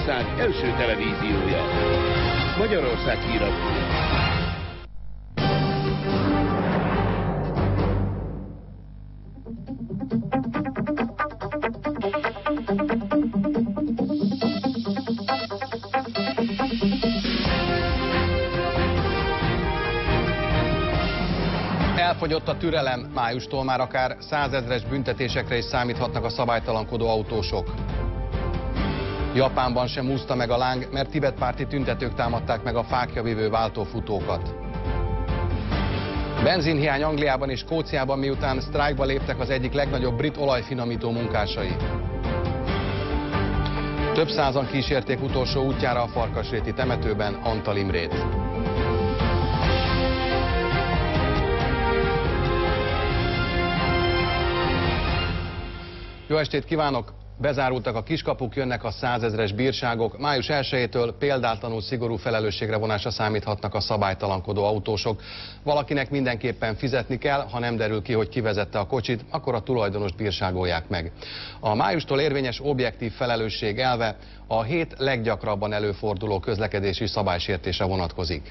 Magyarország első televíziója. Magyarország Híradó. Elfogyott a türelem, májustól már akár 100 000-es büntetésekre is számíthatnak a szabálytalankodó autósok. Japánban sem úszta meg a láng, mert tibetpárti tüntetők támadták meg a fáklyavívő váltófutókat. Benzinhiány Angliában és Skóciában, miután sztrájkba léptek az egyik legnagyobb brit olajfinomító munkásai. Több százan kísérték utolsó útjára a Farkasréti temetőben Antal Imrét. Jó estét kívánok! Bezárultak a kiskapuk, jönnek a 100 000-es bírságok. Május 1-től példátlanul szigorú felelősségre vonásra számíthatnak a szabálytalankodó autósok. Valakinek mindenképpen fizetni kell, ha nem derül ki, hogy kivezette a kocsit, akkor a tulajdonost bírságolják meg. A májustól érvényes objektív felelősség elve a 7 leggyakrabban előforduló közlekedési szabálysértésre vonatkozik.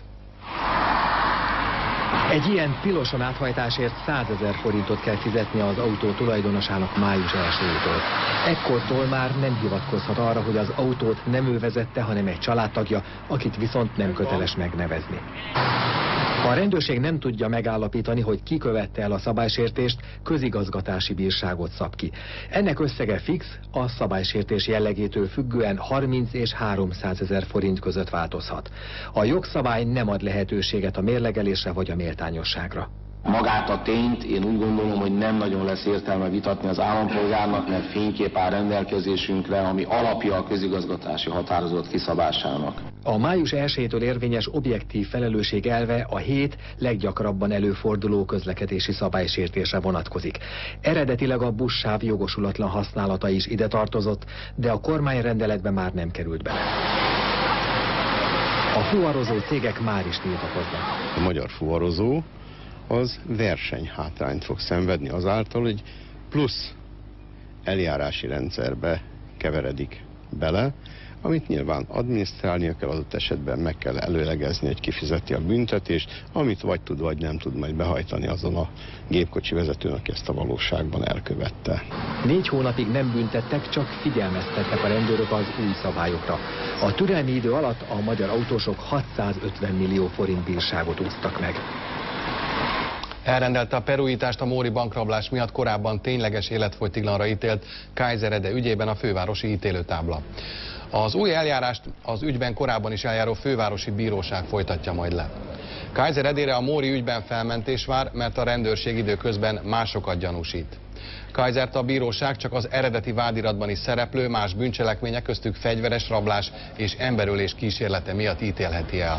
Egy ilyen tilosan áthajtásért 100 000 forintot kell fizetnie az autó tulajdonosának május 1-től. Ekkortól már nem hivatkozhat arra, hogy az autót nem ő vezette, hanem egy családtagja, akit viszont nem köteles megnevezni. Ha a rendőrség nem tudja megállapítani, hogy ki követte el a szabálysértést, közigazgatási bírságot szab ki. Ennek összege fix, a szabálysértés jellegétől függően 30 és 300 000 forint között változhat. A jogszabály nem ad lehetőséget a mérlegelésre vagy a méltányosságra. Magát a tényt én úgy gondolom, hogy nem nagyon lesz értelme vitatni az állampolgárnak, mert fénykép áll rendelkezésünkre, ami alapja a közigazgatási határozat kiszabásának. A május 1-től érvényes objektív felelősség elve a 7 leggyakrabban előforduló közlekedési szabálysértésre vonatkozik. Eredetileg a buszsáv jogosulatlan használata is ide tartozott, de a kormányrendeletbe már nem került bele. A fuvarozó cégek már is tiltakoznak. A magyar fuvarozó az versenyhátrányt fog szenvedni azáltal, hogy plusz eljárási rendszerbe keveredik bele, amit nyilván adminisztrálnia kell, adott esetben meg kell előlegezni, hogy kifizeti a büntetést, amit vagy tud, vagy nem tud majd behajtani azon a gépkocsi vezetőn, aki ezt a valóságban elkövette. 4 hónapig nem büntettek, csak figyelmeztettek a rendőrök az új szabályokra. A türelmi idő alatt a magyar autósok 650 millió forint bírságot úsztak meg. Elrendelte a perújítást a móri bankrablás miatt korábban tényleges életfogytiglanra ítélt Kaiser Ede ügyében a fővárosi ítélőtábla. Az új eljárást az ügyben korábban is eljáró fővárosi bíróság folytatja majd le. Kaiser Edére a móri ügyben felmentés vár, mert a rendőrség időközben másokat gyanúsít. Kaisert a bíróság csak az eredeti vádiratban is szereplő más bűncselekmények, köztük fegyveres rablás és emberölés kísérlete miatt ítélheti el.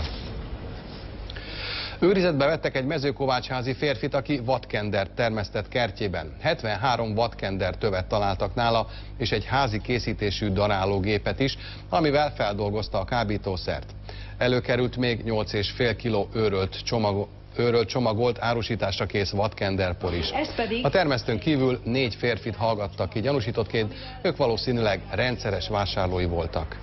Őrizetbe vettek egy mezőkovácsházi férfit, aki vadkendert termesztett kertjében. 73 vadkender tövet találtak nála, és egy házi készítésű darálógépet is, amivel feldolgozta a kábítószert. Előkerült még 8,5 kg őrölt csomagolt, árusításra kész vadkenderpor is. A termesztőn kívül 4 férfit hallgattak ki gyanúsítottként, ők valószínűleg rendszeres vásárlói voltak.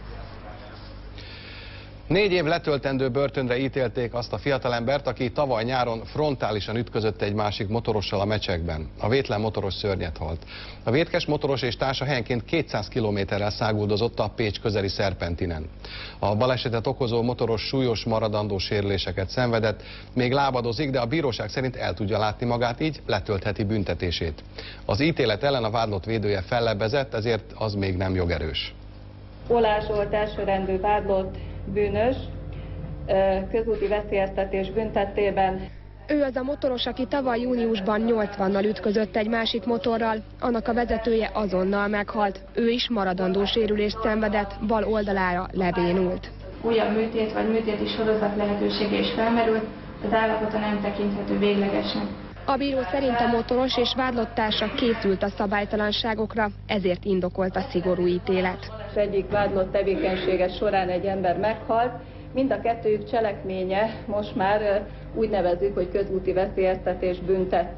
4 év letöltendő börtönre ítélték azt a fiatalembert, aki tavaly nyáron frontálisan ütközött egy másik motorossal a Mecsekben. A vétlen motoros szörnyet halt. A vétkes motoros és társa helyenként 200 kilométerrel száguldozott a Pécs közeli szerpentinen. A balesetet okozó motoros súlyos maradandó sérüléseket szenvedett, még lábadozik, de a bíróság szerint el tudja látni magát, így letöltheti büntetését. Az ítélet ellen a vádlott védője fellebbezett, ezért az még nem jogerős. Oláh Zsolt elsőrendű vádlott bűnös, közúti veszélyeztetés büntettében. Ő az a motoros, aki tavaly júniusban 80-nal ütközött egy másik motorral, annak a vezetője azonnal meghalt. Ő is maradandó sérülést szenvedett, bal oldalára lebénult. Újabb műtét vagy műtéti sorozat lehetősége is felmerült, az állapota nem tekinthető véglegesnek. A bíró szerint a motoros és vádlott társa készült a szabálytalanságokra, ezért indokolt a szigorú ítélet. Az egyik vádlott tevékenysége során egy ember meghalt, mind a kettőjük cselekménye most már úgy nevezzük, hogy közúti veszélyeztetés büntette.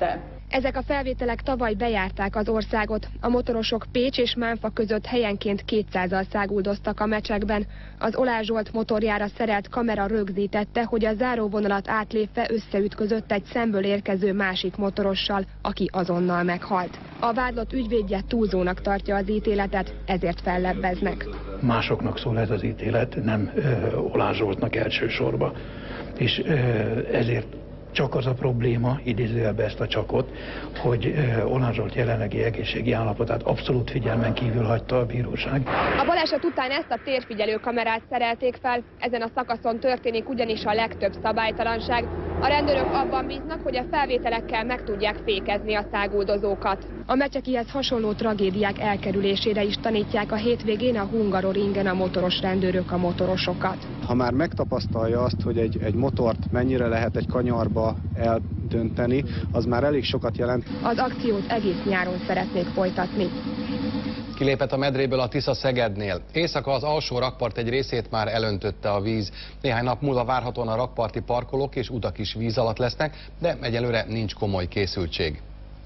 Ezek a felvételek tavaly bejárták az országot. A motorosok Pécs és Mánfa között helyenként 200-al száguldoztak a mecsekben. Az Oláh Zsolt motorjára szerelt kamera rögzítette, hogy a záróvonalat átlépve összeütközött egy szemből érkező másik motorossal, aki azonnal meghalt. A vádlott ügyvédje túlzónak tartja az ítéletet, ezért fellebbeznek. Másoknak szól ez az ítélet, nem Oláh Zsoltnak elsősorban. És ezért csak az a probléma, idézőjelbe ezt a csakot, hogy Oláh Zsolt jelenlegi egészségi állapotát abszolút figyelmen kívül hagyta a bíróság. A baleset után ezt a térfigyelő kamerát szerelték fel, ezen a szakaszon történik ugyanis a legtöbb szabálytalanság. A rendőrök abban bíznak, hogy a felvételekkel meg tudják fékezni a száguldozókat. A mecsekihez hasonló tragédiák elkerülésére is tanítják a hétvégén a Hungaroringen a motoros rendőrök a motorosokat. Ha már megtapasztalja azt, hogy egy motort mennyire lehet egy kanyarba eldönteni, az már elég sokat jelent. Az akciót egész nyáron szeretnék folytatni. Kilépett a medréből a Tisza Szegednél. Éjszaka az alsó rakpart egy részét már elöntötte a víz. Néhány nap múlva várhatóan a rakparti parkolók és utak is víz alatt lesznek, de egyelőre nincs komoly készültség.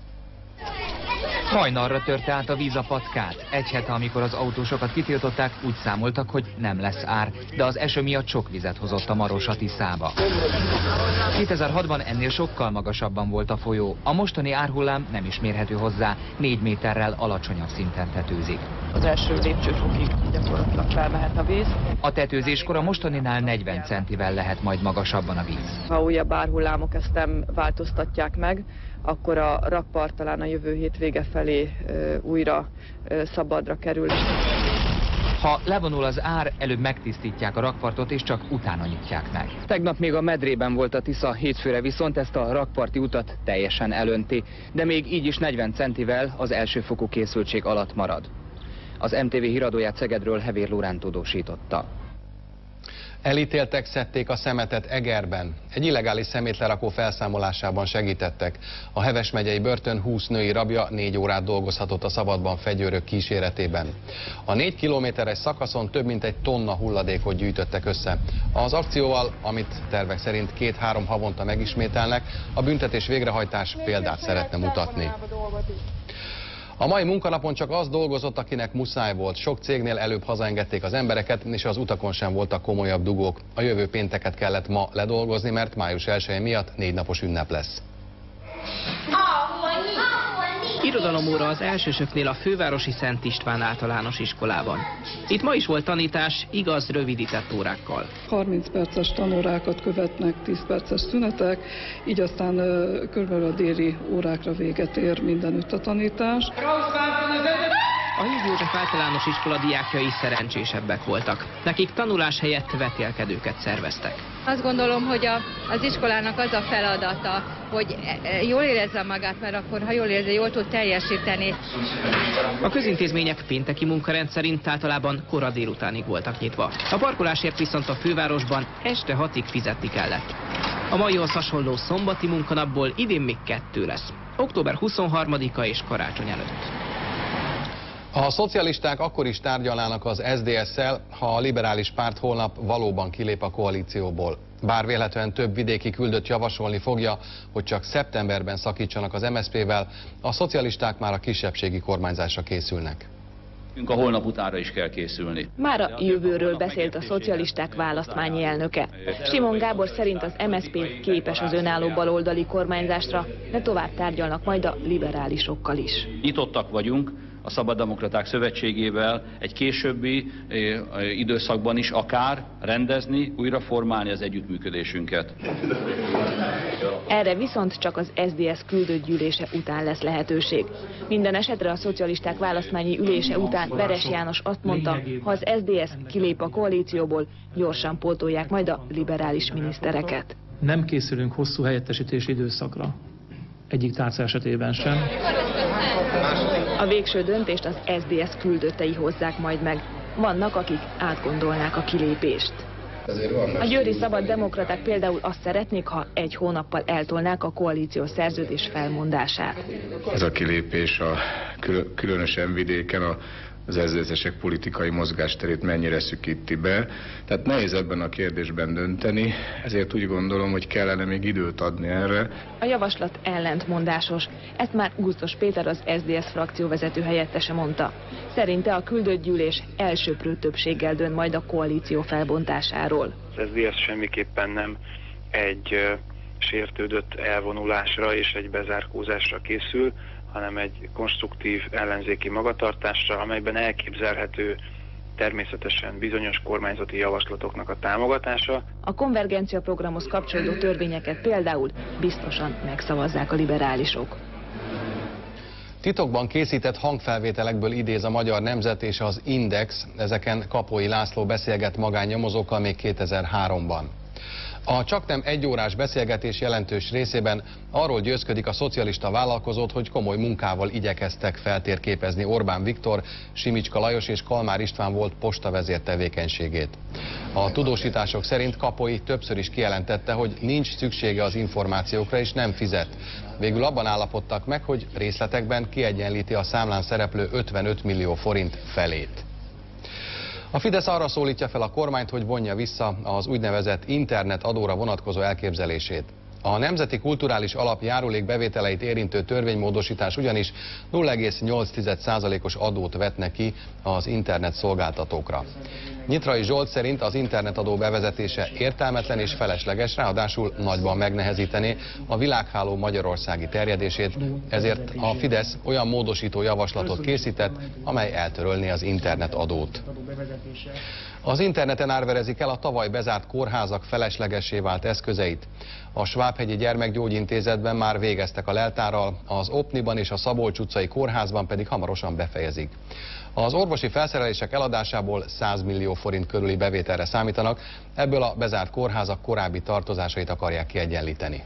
Hajnalra törte át a víz a Packát. Egy hete, amikor az autósokat kitiltották, úgy számoltak, hogy nem lesz ár, de az eső miatt sok vizet hozott a Maros a Tiszába. 2006-ban ennél sokkal magasabban volt a folyó. A mostani árhullám nem is mérhető hozzá, 4 méterrel alacsonyabb szinten tetőzik. Az első lépcsőfokig gyakorlatilag felmehet a víz. A tetőzéskor a mostaninál 40 centivel lehet majd magasabban a víz. Ha újabb árhullámok ezt nem változtatják meg, akkor a rakpart talán a jövő hét vége felé újra szabadra kerül. Ha levonul az ár, előbb megtisztítják a rakpartot, és csak utána nyitják meg. Tegnap még a medrében volt a Tisza, hétfőre viszont ezt a rakparti utat teljesen elönti, de még így is 40 centivel az elsőfokú készültség alatt marad. Az MTV híradóját Szegedről Hevér Lórán tudósította. Elítéltek szedték a szemetet Egerben. Egy illegális szemétlerakó felszámolásában segítettek. A Heves megyei börtön 20 női rabja 4 órát dolgozhatott a szabadban fegyőrök kíséretében. A 4 kilométeres szakaszon több mint 1 tonna hulladékot gyűjtöttek össze. Az akcióval, amit tervek szerint 2-3 havonta megismételnek, a büntetés végrehajtás példát szeretne mutatni. A mai munkanapon csak az dolgozott, akinek muszáj volt. Sok cégnél előbb hazaengedték az embereket, és az utakon sem voltak komolyabb dugók. A jövő pénteket kellett ma ledolgozni, mert május 1-je miatt 4 napos ünnep lesz. Irodalomóra az elsősöknél a fővárosi Szent István általános iskolában. Itt ma is volt tanítás, igaz, rövidített órákkal. 30 perces tanórákat követnek 10 perces szünetek, így aztán körülbelül a déli órákra véget ér mindenütt a tanítás. A Hív József általános iskola diákjai szerencsésebbek voltak. Nekik tanulás helyett vetélkedőket szerveztek. Azt gondolom, hogy az iskolának az a feladata, hogy jól érezze magát, mert akkor, ha jól érzi, jól tud teljesíteni. A közintézmények pénteki munkarend szerint általában kora délutánig voltak nyitva. A parkolásért viszont a fővárosban este 6-ig fizetni kellett. A maihoz hasonló szombati munkanapból idén még 2 lesz. Október 23-a és karácsony előtt. A szocialisták akkor is tárgyalnának az SZDSZ-szel, ha a liberális párt holnap valóban kilép a koalícióból. Bár véletlenül több vidéki küldött javasolni fogja, hogy csak szeptemberben szakítsanak az MSZP-vel, a szocialisták már a kisebbségi kormányzásra készülnek. A holnap utánra is kell készülni. Már a jövőről beszélt a szocialisták választmányi elnöke. Simon Gábor szerint az MSZP képes az önálló baloldali kormányzásra, de tovább tárgyalnak majd a liberálisokkal is. Nyitottak vagyunk a Szabaddemokraták Szövetségével egy későbbi időszakban is akár rendezni, újra formálni az együttműködésünket. Erre viszont csak az SZDSZ küldött gyűlése után lesz lehetőség. Minden esetre a szocialisták választmányi ülése után Veres János azt mondta, ha az SZDSZ kilép a koalícióból, gyorsan pótolják majd a liberális minisztereket. Nem készülünk hosszú helyettesítési időszakra. Egyik tárca esetében sem. A végső döntést az SZDSZ küldöttei hozzák majd meg. Vannak, akik átgondolnák a kilépést. A győri szabaddemokraták például azt szeretnék, ha 1 hónappal eltolnák a koalíciós szerződés felmondását. Ez a kilépés a különösen vidéken az SZDSZ-esek politikai mozgásterét mennyire szűkíti be. Tehát nehéz ebben a kérdésben dönteni, ezért úgy gondolom, hogy kellene még időt adni erre. A javaslat ellentmondásos. Ezt már Gusztos Péter, az SZDSZ frakcióvezető helyettese mondta. Szerinte a küldött gyűlés elsöprő többséggel dönt majd a koalíció felbontásáról. Az SZDSZ semmiképpen nem egy sértődött elvonulásra és egy bezárkózásra készül, hanem egy konstruktív ellenzéki magatartásra, amelyben elképzelhető természetesen bizonyos kormányzati javaslatoknak a támogatása. A konvergencia programhoz kapcsolódó törvényeket például biztosan megszavazzák a liberálisok. Titokban készített hangfelvételekből idéz a Magyar Nemzet és az Index, ezeken Kapói László beszélget magánnyomozókkal még 2003-ban. A csaknem egyórás beszélgetés jelentős részében arról győzködik a szocialista vállalkozót, hogy komoly munkával igyekeztek feltérképezni Orbán Viktor, Simicska Lajos és Kalmár István volt postavezér tevékenységét. A tudósítások szerint Kapói többször is kijelentette, hogy nincs szüksége az információkra és nem fizet. Végül abban állapodtak meg, hogy részletekben kiegyenlíti a számlán szereplő 55 millió forint felét. A Fidesz arra szólítja fel a kormányt, hogy vonja vissza az úgynevezett internetadóra vonatkozó elképzelését. A Nemzeti Kulturális Alap járulék bevételeit érintő törvénymódosítás ugyanis 0,8%-os adót vetne ki az internet szolgáltatókra. Nyitrai Zsolt szerint az internetadó bevezetése értelmetlen és felesleges, ráadásul nagyban megnehezítené a világháló magyarországi terjedését, ezért a Fidesz olyan módosító javaslatot készített, amely eltörölné az internetadót. Az interneten árverezik el a tavaly bezárt kórházak feleslegessé vált eszközeit. A Svábhegyi Gyermekgyógyintézetben már végeztek a leltárral, az Opniban és a Szabolcs utcai kórházban pedig hamarosan befejezik. Az orvosi felszerelések eladásából 100 millió forint körüli bevételre számítanak, ebből a bezárt kórházak korábbi tartozásait akarják kiegyenlíteni.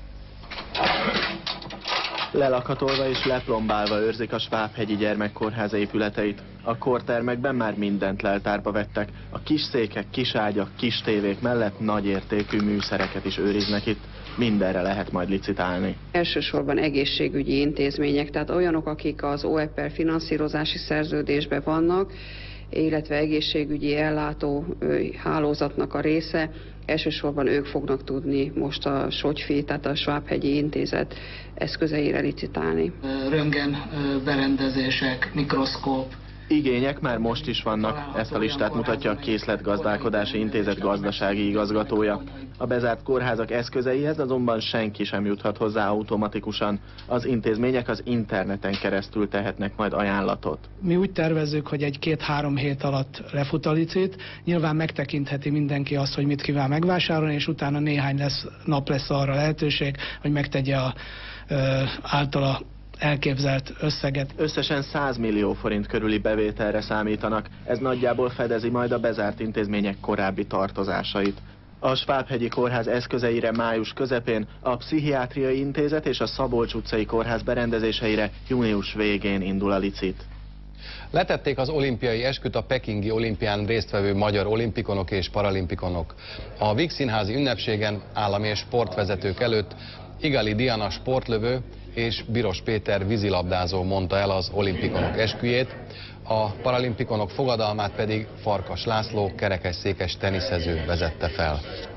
Lelakatolva és leplombálva őrzik a Svábhegyi Gyermekkórház épületeit. A kórtermekben már mindent leltárba vettek. A kis székek, kis ágyak, kis tévék mellett nagyértékű műszereket is őriznek itt. Mindenre lehet majd licitálni. Elsősorban egészségügyi intézmények, tehát olyanok, akik az OEP-el finanszírozási szerződésben vannak, illetve egészségügyi ellátó hálózatnak a része, elsősorban ők fognak tudni most a SOGYFI, tehát a Svábhegyi Intézet eszközeire licitálni. Röntgen berendezések, mikroszkóp. Igények már most is vannak, ezt a listát mutatja a Készletgazdálkodási Intézet gazdasági igazgatója. A bezárt kórházak eszközeihez azonban senki sem juthat hozzá automatikusan. Az intézmények az interneten keresztül tehetnek majd ajánlatot. Mi úgy tervezzük, hogy egy 2-3 hét alatt lefut a licit. Nyilván megtekintheti mindenki azt, hogy mit kíván megvásárolni, és utána néhány nap lesz arra lehetőség, hogy megtegye általa elképzelt összeget. Összesen 100 millió forint körüli bevételre számítanak. Ez nagyjából fedezi majd a bezárt intézmények korábbi tartozásait. A Svábhegyi Kórház eszközeire május közepén, a Pszichiátriai Intézet és a Szabolcs utcai kórház berendezéseire június végén indul a licit. Letették az olimpiai esküt a pekingi olimpián résztvevő magyar olimpikonok és paralimpikonok. A Víg Színházi ünnepségen állami és sportvezetők előtt Igali Diana sportlövő és Biros Péter vízilabdázó mondta el az olimpikonok esküjét, a paralimpikonok fogadalmát pedig Farkas László kerekesszékes teniszező vezette fel.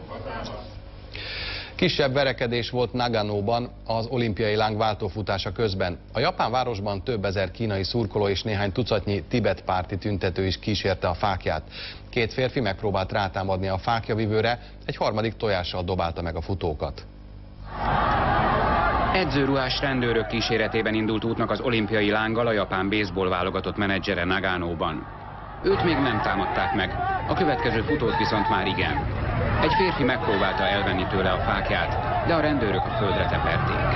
Kisebb verekedés volt Naganóban az olimpiai láng váltófutása közben. A japán városban több ezer kínai szurkoló és néhány tucatnyi Tibet-párti tüntető is kísérte a fáklyát. Két férfi megpróbált rátámadni a fáklyavivőre, egy harmadik tojással dobálta meg a futókat. Edzőruhás rendőrök kíséretében indult útnak az olimpiai lánggal a japán baseball válogatott menedzsere Naganóban. Őt még nem támadták meg, a következő futót viszont már igen. Egy férfi megpróbálta elvenni tőle a fáklyát, de a rendőrök a földre teperték.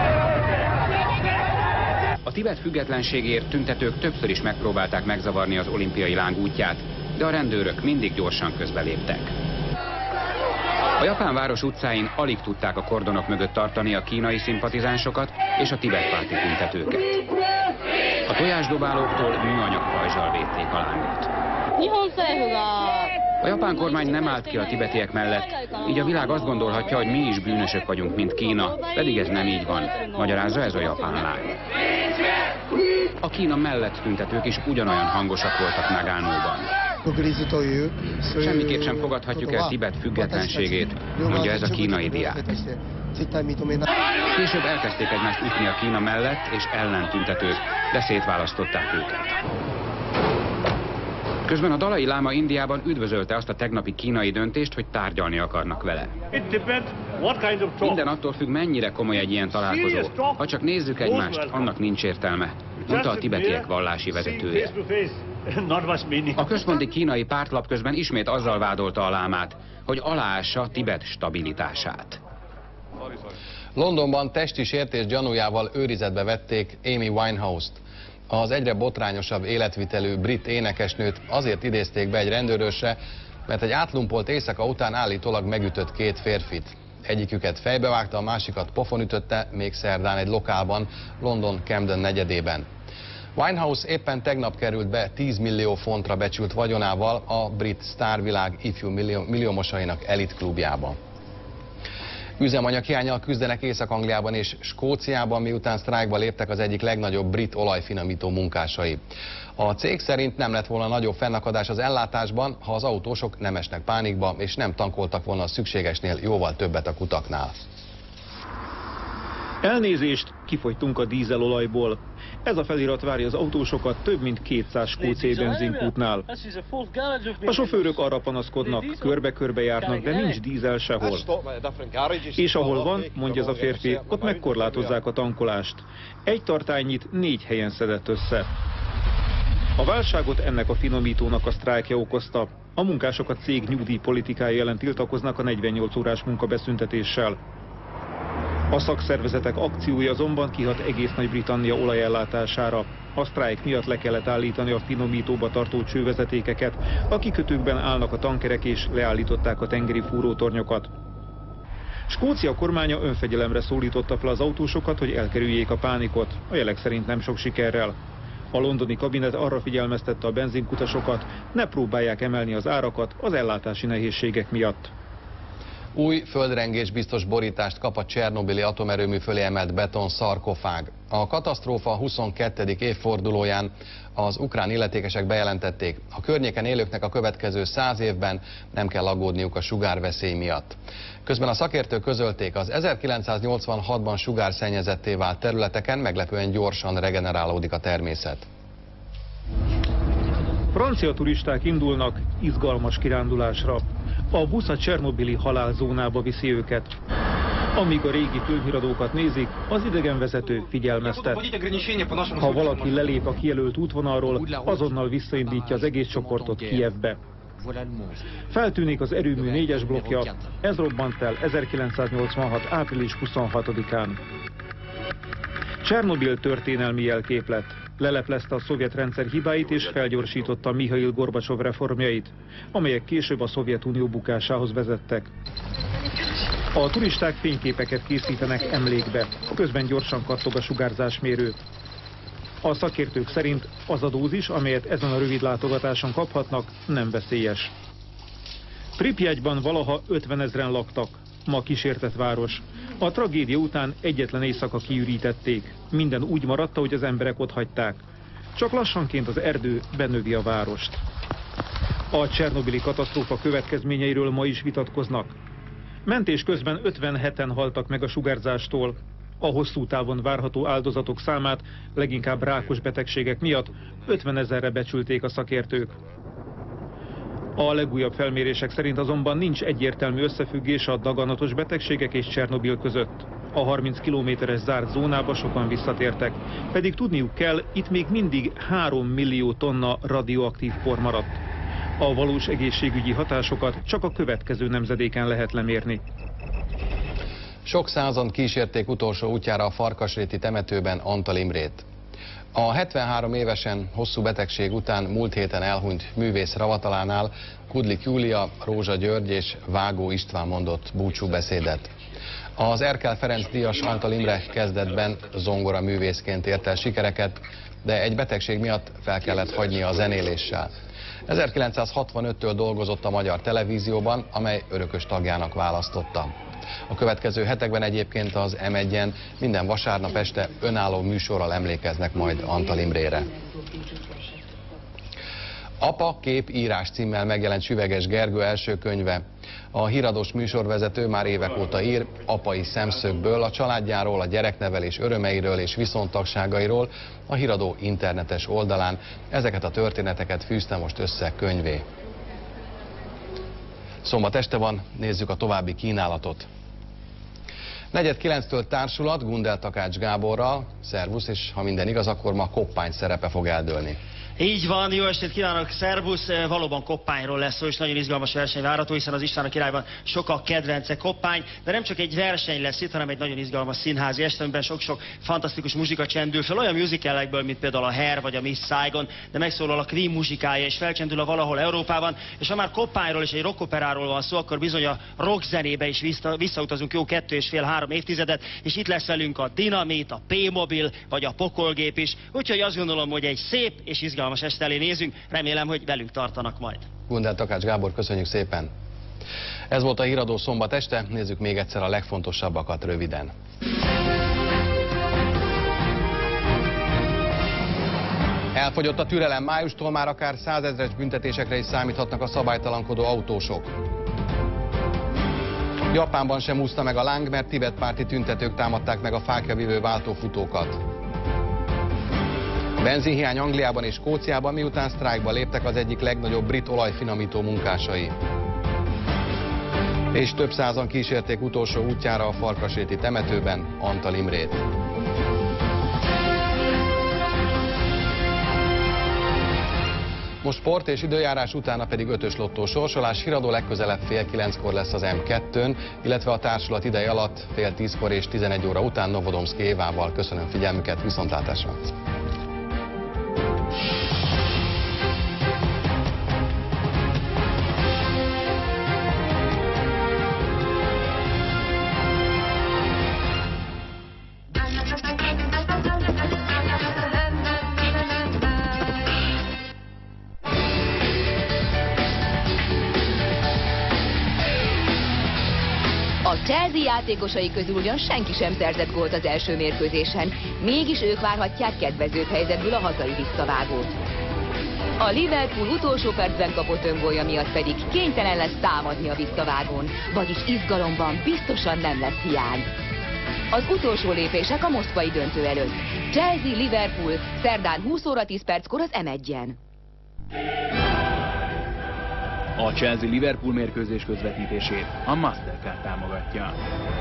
A Tibet függetlenségért tüntetők többször is megpróbálták megzavarni az olimpiai láng útját, de a rendőrök mindig gyorsan közbeléptek. A japán város utcáin alig tudták a kordonok mögött tartani a kínai szimpatizánsokat és a tibetpárti tüntetőket. A tojásdobálóktól műanyag pajzsal védték a lángot. A japán kormány nem állt ki a tibetiek mellett, így a világ azt gondolhatja, hogy mi is bűnösök vagyunk, mint Kína, pedig ez nem így van, magyarázza ez a japán láng. A Kína mellett tüntetők is ugyanolyan hangosak voltak Nagánóban. Semmiképp sem fogadhatjuk el Tibet függetlenségét, mondja ez a kínai diák. Később elkezdték egymást ütni a Kína mellett és ellen tüntetők, de szétválasztották őket. Közben a Dalai Láma Indiában üdvözölte azt a tegnapi kínai döntést, hogy tárgyalni akarnak vele. Minden attól függ, mennyire komoly egy ilyen találkozó. Ha csak nézzük egymást, annak nincs értelme, mondta a tibetiek vallási vezetője. A központi kínai pártlap közben ismét azzal vádolta a lámát, hogy aláássa Tibet stabilitását. Londonban testi sértés gyanújával őrizetbe vették Amy Winehouse-t. Az egyre botrányosabb életvitelű brit énekesnőt azért idézték be egy rendőrösre, mert egy átlumpolt éjszaka után állítólag megütött két férfit. Egyiküket fejbevágta, a másikat pofon ütötte, még szerdán egy lokálban, London Camden negyedében. Winehouse éppen tegnap került be 10 millió fontra becsült vagyonával a brit sztárvilág ifjú milliómosainak elitklubjába. Üzemanyaghiánnyal küzdenek Észak-Angliában és Skóciában, miután sztrájkba léptek az egyik legnagyobb brit olajfinomító munkásai. A cég szerint nem lett volna nagyobb fennakadás az ellátásban, ha az autósok nem esnek pánikba és nem tankoltak volna a szükségesnél jóval többet a kutaknál. Elnézést, kifogytunk a dízelolajból. Ez a felirat várja az autósokat több mint 200 skóciai benzinkútnál. A sofőrök arra panaszkodnak, körbe-körbe járnak, de nincs dízel sehol. És ahol van, mondja ez a férfi, ott megkorlátozzák a tankolást. Egy tartányit 4 helyen szedett össze. A válságot ennek a finomítónak a sztrájkja okozta. A munkások a cég nyugdíjpolitikája ellen tiltakoznak a 48 órás munkabeszüntetéssel. A szakszervezetek akciója azonban kihat egész Nagy-Britannia olajellátására. A sztrájk miatt le kellett állítani a finomítóba tartó csővezetékeket, a kikötőkben állnak a tankerek és leállították a tengeri fúrótornyokat. Skócia kormánya önfegyelemre szólította fel az autósokat, hogy elkerüljék a pánikot, a jelek szerint nem sok sikerrel. A londoni kabinet arra figyelmeztette a benzinkutasokat, ne próbálják emelni az árakat az ellátási nehézségek miatt. Új földrengésbiztos borítást kap a Csernobili atomerőmű fölé emelt beton szarkofág. A katasztrófa 22. évfordulóján az ukrán illetékesek bejelentették, a környéken élőknek a következő 100 évben nem kell aggódniuk a sugárveszély miatt. Közben a szakértők közölték, az 1986-ban sugárszennyezetté vált területeken meglepően gyorsan regenerálódik a természet. Francia turisták indulnak izgalmas kirándulásra. A busz a csernobili halálzónába viszi őket. Amíg a régi főhíradókat nézik, az idegenvezető figyelmeztet. Ha valaki lelép a kijelölt útvonalról, azonnal visszaindítja az egész csoportot Kijevbe. Feltűnik az erőmű 4-es blokkja, ez robbant fel 1986. április 26-án. Csernobil történelmi jelképlet. Leleplezte a szovjet rendszer hibáit és felgyorsította Mihail Gorbacsov reformjait, amelyek később a Szovjetunió bukásához vezettek. A turisták fényképeket készítenek emlékbe, közben gyorsan kattog a sugárzásmérő. A szakértők szerint az a dózis, amelyet ezen a rövid látogatáson kaphatnak, nem veszélyes. Pripyatban valaha 50 000-en laktak, ma kísértett város. A tragédia után egyetlen éjszaka kiürítették. Minden úgy maradt, ahogy az emberek ott hagyták. Csak lassanként az erdő benövi a várost. A csernobili katasztrófa következményeiről ma is vitatkoznak. Mentés közben 57-en haltak meg a sugárzástól. A hosszú távon várható áldozatok számát leginkább rákos betegségek miatt 50 000-re becsülték a szakértők. A legújabb felmérések szerint azonban nincs egyértelmű összefüggés a daganatos betegségek és Csernobil között. A 30 kilométeres zárt zónába sokan visszatértek, pedig tudniuk kell, itt még mindig 3 millió tonna radioaktív por maradt. A valós egészségügyi hatásokat csak a következő nemzedéken lehet lemérni. Sok százan kísérték utolsó útjára a Farkasréti temetőben Antal Imrét. A 73 évesen hosszú betegség után múlt héten elhunyt művész ravatalánál Kudlik Júlia, Rózsa György és Vágó István mondott búcsúbeszédet. Az Erkel Ferenc díjas Antal Imre kezdetben zongora művészként ért el sikereket, de egy betegség miatt fel kellett hagynia a zenéléssel. 1965-től dolgozott a Magyar Televízióban, amely örökös tagjának választotta. A következő hetekben egyébként az M1-en minden vasárnap este önálló műsorral emlékeznek majd Antal Imrére. Apa kép írás címmel megjelent Süveges Gergő első könyve. A híradós műsorvezető már évek óta ír apai szemszögből, a családjáról, a gyereknevelés örömeiről és viszontagságairól a Híradó internetes oldalán. Ezeket a történeteket fűzte most össze könyvé. Szombat este van, nézzük a további kínálatot. 8:45-től társulat Gundel Takács Gáborral. Szervusz, és ha minden igaz, akkor ma koppány szerepe fog eldőlni. Így van, jó estét kívánok, szervusz, valóban koppányról lesz szó, és nagyon izgalmas verseny várható, hiszen az István a Királyban sokak kedvence koppány, de nem csak egy verseny lesz itt, hanem egy nagyon izgalmas színházi este, amiben sok-sok fantasztikus muzsika csendül fel, olyan musicalekből, mint például a Hair vagy a Miss Saigon, de megszólal a Queen muzsikája, és felcsendül a Valahol Európában, és ha már koppányról és egy rockoperáról van szó, akkor bizony a rock zenébe is visszautazunk jó 2,5-3 évtizedet, és itt lesz velünk a Dinamit, a P-mobil, vagy a Pokolgép is, úgyhogy azt gondolom, hogy egy szép és izgalmas este elé nézünk, remélem, hogy velünk tartanak majd. Gundel Takács Gábor, köszönjük szépen! Ez volt a Híradó szombat este, nézzük még egyszer a legfontosabbakat röviden. Elfogyott a türelem, májustól már akár 100 000-es büntetésekre is számíthatnak a szabálytalankodó autósok. Japánban sem úszta meg a láng, mert tibetpárti tüntetők támadták meg a fákjavívő váltófutókat. Benzinhiány Angliában és Skóciában, miután sztrájkba léptek az egyik legnagyobb brit olajfinomító munkásai. És több százan kísérték utolsó útjára a Farkasréti temetőben Antal Imrét. Most sport és időjárás utána pedig 5-ös lottó sorsolás. Híradó legközelebb 8:30-kor lesz az M2-n, illetve a társulat ideje alatt 9:30-kor és 11 óra után Novodomszki Évával. Köszönöm figyelmüket, viszontlátásra! A Chelsea játékosai közül ugyan senki sem szerzett gólt az első mérkőzésen, mégis ők várhatják kedvezőbb helyzetből a hazai visszavágót. A Liverpool utolsó percben kapott öngólja miatt pedig kénytelen lesz támadni a visszavágón, vagyis izgalomban biztosan nem lesz hiány. Az utolsó lépések a moszkvai döntő előtt. Chelsea-Liverpool szerdán 20:10 az M1-en. A Chelsea-Liverpool mérkőzés közvetítését a Mastercard támogatja.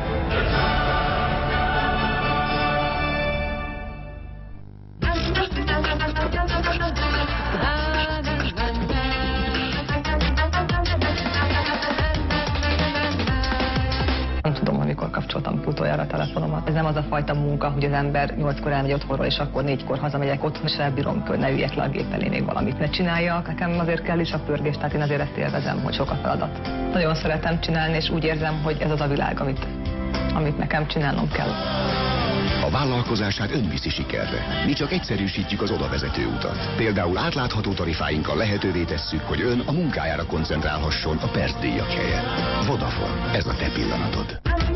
Nem tudom, amikor kapcsoltam utoljára a telefonomat. Ez nem az a fajta munka, hogy az ember 8-kor elmegy otthonról, és akkor 4-kor hazamegyek otthon, és elbírom, hogy ne üljek le a gép elé, még valamit ne csináljak. Nekem azért kell is a pörgés, tehát én azért ezt élvezem, hogy sok a feladat. Nagyon szeretem csinálni, és úgy érzem, hogy ez az a világ, amit nekem csinálnom kell. A vállalkozását ön viszi sikerre. Mi csak egyszerűsítjük az odavezető utat. Például átlátható tarifáinkkal lehetővé tesszük, hogy ön a munkájára koncentrálhasson a percdíjak helyett. Vodafone, ez a te pillanatod.